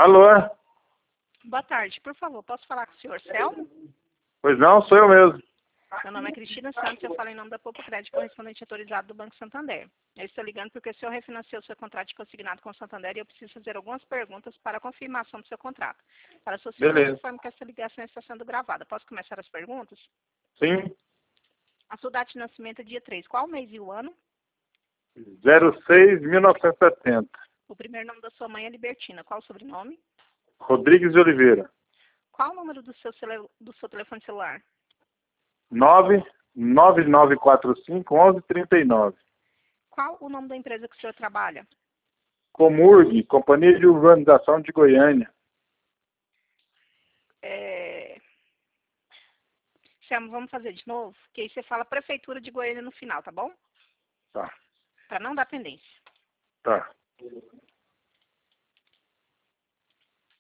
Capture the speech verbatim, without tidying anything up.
Alô? Boa tarde, por favor, posso falar com o senhor Selmo? Pois não, sou eu mesmo. Meu nome é Cristina Santos, eu falo em nome da Pouco Crédito, correspondente autorizado do Banco Santander. Eu estou ligando porque o senhor refinanciou seu contrato de consignado com o Santander e eu preciso fazer algumas perguntas para a confirmação do seu contrato. Para a sua segurança, Beleza. informo que essa ligação está sendo gravada. Posso começar as perguntas? Sim. A sua data de nascimento é dia três. Qual o mês e o ano? zero seis, mil novecentos e setenta. O primeiro nome da sua mãe é Libertina. Qual o sobrenome? Rodrigues de Oliveira. Qual o número do seu, cele... do seu telefone celular? nove nove nove quatro cinco, um um três nove. Qual o nome da empresa que o senhor trabalha? Comurg, Companhia de Urbanização de Goiânia. É... Selmo, vamos fazer de novo? Que aí você fala Prefeitura de Goiânia no final, tá bom? Tá, Para não dar pendência. tá.